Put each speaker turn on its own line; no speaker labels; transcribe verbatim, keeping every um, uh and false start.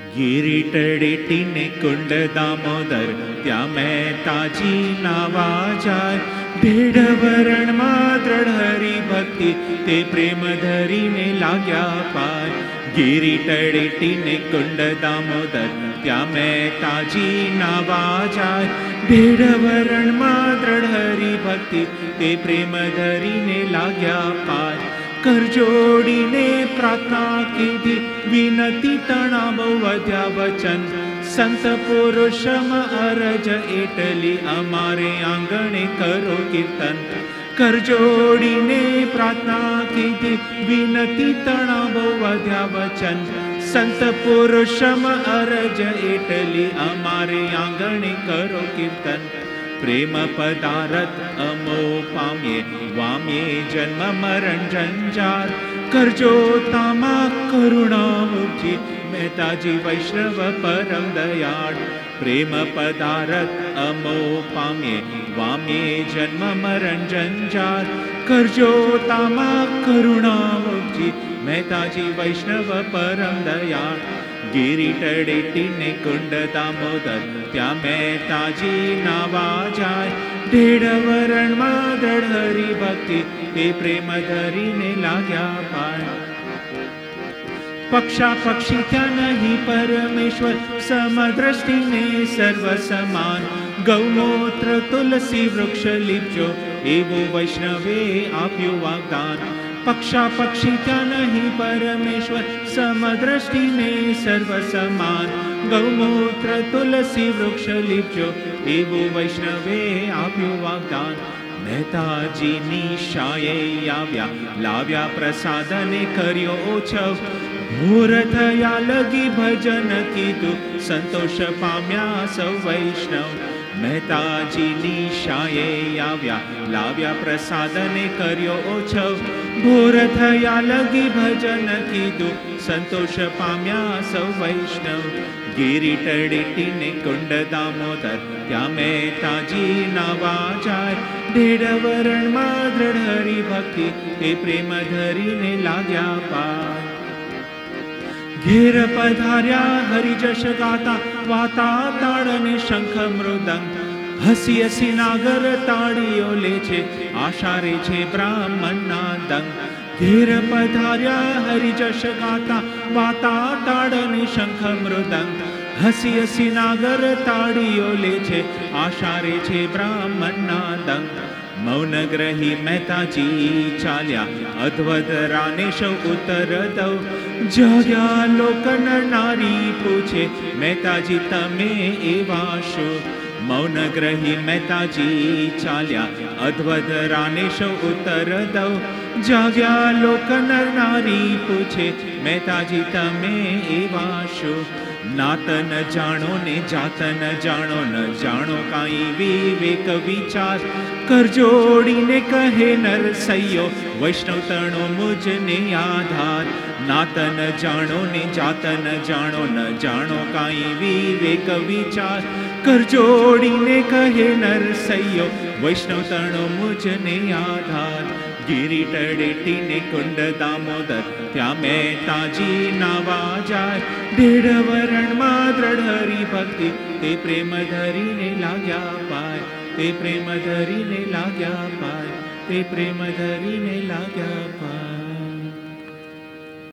ગીરી તળેટીને કુંડ દામોદર ત્યાં મહેતાજી નાવા જાય. ભેડવરણમાં દ્રઢ હરિભક્તિ તે પ્રેમ ધરીને લાગ્યા પાય. ગીરી તળેટીને કુંડ દામોદર ત્યાં મહેતાજી નાવા જાય. ભેડવરણમાં દ્રઢ હરિભક્તિ તે પ્રેમ ધરીને લાગ્યા પાય. કરજોડીને પ્રાર્થના કીધી, વિનતી તણાવ વધ્યા વચન. સંત પુરુષમ અરજ એટલી અમારે આંગણે કરો કીર્તન. કરજોડીને પ્રાર્થના કીધી, વિનતી તણાવ વધ્યા વચન. સંત પુરુષમ અરજ એટલી અમારે આંગણે કરો કીર્તન. પ્રેમ પદારથ અમો પામ્યે, વામ્યે જન્મ મરણ જંજાર. કરજો તામાં કરુણા મુક્તિ, મહેતાજી વૈષ્ણવ પરમ દયાળ. પ્રેમ પદારથ અમો પામ્યે, વામ્યે જન્મ મરણ જંજાર. કરજો તામાં કરુણા મુક્તિ, મહેતાજી વૈષ્ણવ પરમ દયાળ. ગીરી તળેટીને કુંડ દામોદર ત્યાં મહેતાજી નાવા જાય. ભેડવરણમાં દ્રઢ હરિભક્તિ તે પ્રેમ ધરીને લાગ્યા પાય. પક્ષા પક્ષી ત્યાં નહીં પરમેશ્વર, સમદ્રષ્ટિને સર્વ સમાન. ગૌમૂત્ર તુલસી વૃક્ષ લીપજો, એવું વૈષ્ણવે આપ્યું વાગ્દાન. પક્ષા પક્ષી ત્યાં નહીં પરમેશ્વર, સમદ્રષ્ટિને સર્વ સમાન. ગૌમૂત્ર તુલસી વૃક્ષ લીપજો, એવું વૈષ્ણવે આપ્યું વાગ્દાન. મહેતાજીની શાયે આવ્યા, લાવ્યા પ્રસાદને કર્યો ઓછવ. ભોર થયા લગી ભજન કીધું, સંતોષ પામ્યા સૌ વૈષ્ણવ. મહેતાજીની શાયે આવ્યા, લાવ્યા પ્રસાદને કર્યો ઓછવ. ભોર થયા લગી ભજન કીધું, સંતોષ પામ્યા સૌ વૈષ્ણવ. ગીરી તળેટીને કુંડ દામોદર ત્યાં મહેતાજી નાવા જાય. ભેડવરણમાં દ્રઢ હરિભક્તિ તે પ્રેમ ધરીને લાગ્યા પાય. ઘેર પધાર્યા હરિજશ ગાતા, વાતા તાળને શંખ મૃદંગ. હસી હસી નાગર તાળીઓ લે છે, આશારે છે બ્રાહ્મણના દંગ. ઘેર પધાર્યા હરિજશ ગાતા, વાતા તાળને શંખ મૃદંગ. હસી હસી નાગર તાળીઓ લે છે, આશારે છે બ્રાહ્મણના દંગ. મૌન ગ્રહી મહેતાજી ચાલ્યા, અદ્વદ રાને સૌ ઉત્તર દઉં. જાગ્યા લોકન નારી પૂછે, મહેતાજી તમે એવા શો? મૌન ગ્રહી મહેતાજી ચાલ્યા, અદ્વદ રાને સૌ ઉત્તર દઉં. જાગ્યા લોકન નારી પૂછે, મહેતાજી તમે એવા શો? નાતન જાણો ને જાતન જાણો, ન જાણો કાંઈ વિવેક વિચાર. કરજોડીને કહે નરસૈયો, વૈષ્ણવ તણો મુજને આધાર. નાતન જાણો ને જાતન જાણો, ન જાણો કાંઈ વિવેક વિચાર. કરજોડીને કહે નરસૈયો, વૈષ્ણવ તણો મુજને આધાર. ગીરી તળેટીને કુંડ દામોદર ત્યાં મહેતાજી નાવા જાય. ભેડવરણમાં દ્રઢ હરિભક્તિ તે પ્રેમ ધરીને લાગ્યા પાય. તે પ્રેમ ધરીને લાગ્યા પાય. તે પ્રેમ ધરીને લાગ્યા પાય.